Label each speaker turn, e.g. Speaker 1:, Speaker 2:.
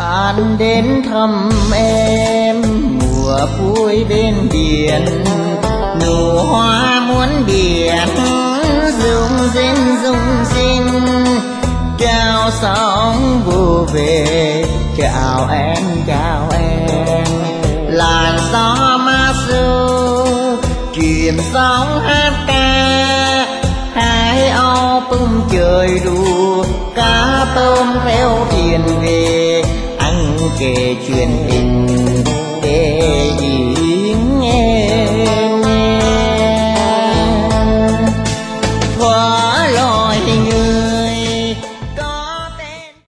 Speaker 1: bạn đến thăm em mùa vui bên biển, nụ hoa muôn biển rung rinh chào sóng vô về chào em làn gió mát ru chìm sóng hát ca hai âu tung trời đùa cá tôm reo thuyền về anh kể chuyện tình